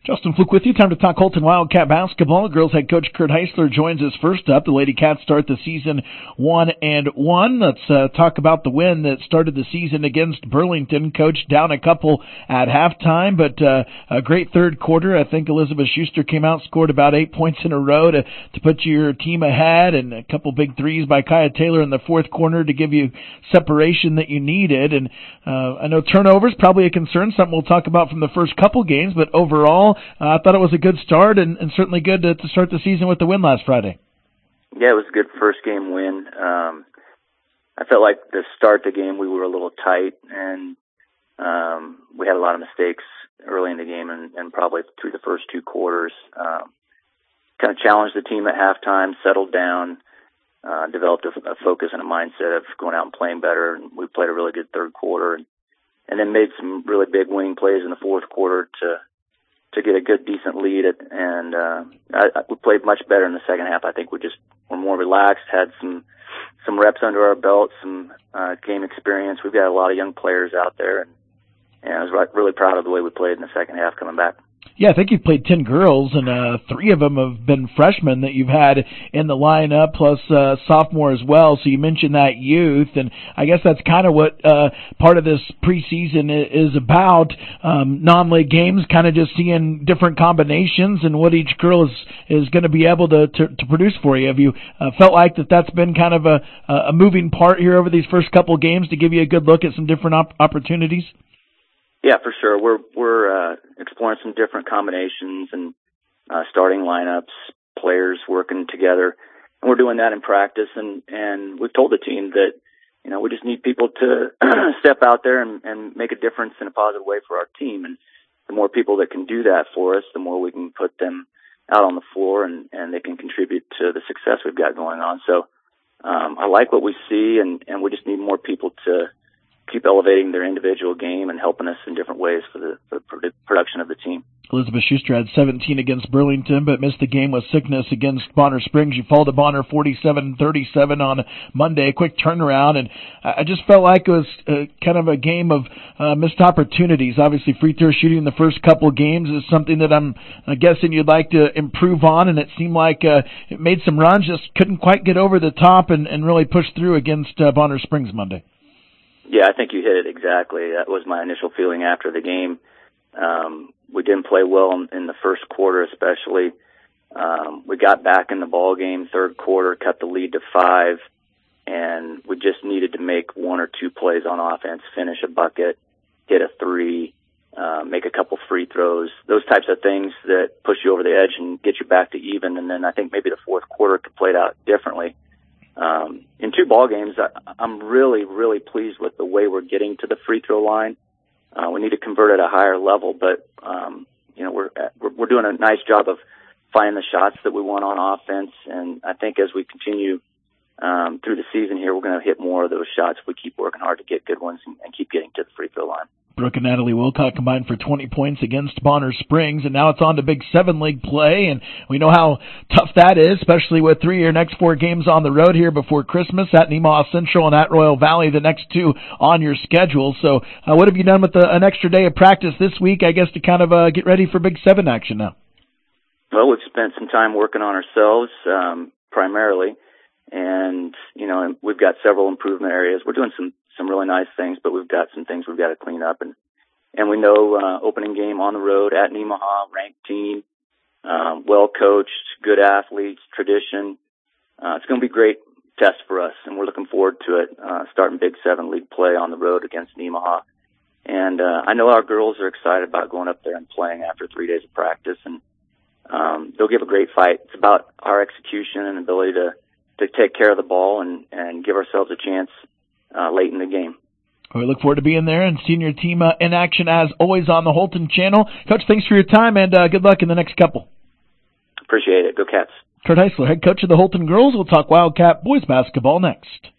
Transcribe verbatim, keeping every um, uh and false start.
Justin Fluke with you. Time to talk Holton Wildcat basketball. Girls head coach Kurt Heisler joins us first up. The Lady Cats start the season one and one. Let's uh, talk about the win that started the season against Burlington. Coach down a couple at halftime, but uh, a great third quarter. I think Elizabeth Schuster came out, scored about eight points in a row to to put your team ahead, and a couple big threes by Kaya Taylor in the fourth quarter to give you separation that you needed. And uh, I know turnovers probably a concern, something we'll talk about from the first couple games, but overall, Uh, I thought it was a good start and, and certainly good to, to start the season with the win last Friday. Yeah, it was a good first game win. Um, I felt like the start of the game we were a little tight, and um, we had a lot of mistakes early in the game and, and probably through the first two quarters. Um, kind of challenged the team at halftime, settled down, uh, developed a, a focus and a mindset of going out and playing better. And we played a really good third quarter and, and then made some really big winning plays in the fourth quarter to to get a good, decent lead. At, and uh, I, I, we played much better in the second half. I think we just were more relaxed, had some some reps under our belt, some uh, game experience. We've got a lot of young players out there, and, and I was right, really proud of the way we played in the second half coming back. Yeah, I think you've played ten girls, and uh, three of them have been freshmen that you've had in the lineup, plus uh, sophomore as well. So you mentioned that youth, and I guess that's kind of what uh, part of this preseason is about. Um, non-league games, kind of just seeing different combinations and what each girl is is going to be able to, to to produce for you. Have you uh, felt like that that's been kind of a a moving part here over these first couple of games to give you a good look at some different op- opportunities? Yeah, for sure. We're we're uh, exploring some different combinations and uh, starting lineups, players working together, and we're doing that in practice. And, and we've told the team that you know we just need people to step out there and, and make a difference in a positive way for our team. And the more people that can do that for us, the more we can put them out on the floor, and, and they can contribute to the success we've got going on. So um, I like what we see, and, and we just need more people to keep elevating their individual game and helping us in different ways for the, for the production of the team. Elizabeth Schuster had seventeen against Burlington, but missed the game with sickness against Bonner Springs. You fall to Bonner forty-seven thirty-seven on Monday. Quick turnaround, and I just felt like it was uh, kind of a game of uh, missed opportunities. Obviously, free throw shooting in the first couple of games is something that I'm uh, guessing you'd like to improve on, and it seemed like uh, it made some runs, just couldn't quite get over the top and, and really push through against uh, Bonner Springs Monday. Yeah, I think you hit it exactly. That was my initial feeling after the game. Um, we didn't play well in, in the first quarter, especially. Um, we got back in the ball game, third quarter, cut the lead to five, and we just needed to make one or two plays on offense, finish a bucket, hit a three, uh, make a couple free throws, those types of things that push you over the edge and get you back to even. And then I think maybe the fourth quarter could play it out differently. Um, in two ball games, I, I'm really, really pleased with the way we're getting to the free throw line. Uh, we need to convert at a higher level, but, um, you know, we're, we're, we're doing a nice job of finding the shots that we want on offense. And I think as we continue, um, through the season here, we're going to hit more of those shots if we keep working hard to get good ones and, and keep getting to the free throw line. Brooke and Natalie Wilcott combined for twenty points against Bonner Springs, and now it's on to Big Seven League play, and we know how tough that is, especially with three of your next four games on the road here before Christmas, at Nemaha Central and at Royal Valley, the next two on your schedule. So uh, what have you done with the, an extra day of practice this week, I guess, to kind of uh, get ready for Big Seven action now? Well, we've spent some time working on ourselves, um, primarily, and, you know, we've got several improvement areas. We're doing some some really nice things, but we've got some things we've got to clean up. And, and we know, uh, opening game on the road at Nemaha, ranked team, um, well coached, good athletes, tradition. Uh, it's going to be a great test for us, and we're looking forward to it, uh, starting Big Seven League play on the road against Nemaha. And, uh, I know our girls are excited about going up there and playing after three days of practice, and, um, they'll give a great fight. It's about our execution and ability to, to take care of the ball and, and give ourselves a chance Uh, late in the game. We look forward to being there and seeing your team uh, in action as always on the Holton channel. Coach, thanks for your time, and uh, good luck in the next couple. Appreciate it. Go Cats. Kurt Heisler, head coach of the Holton girls. We'll talk Wildcat boys basketball next.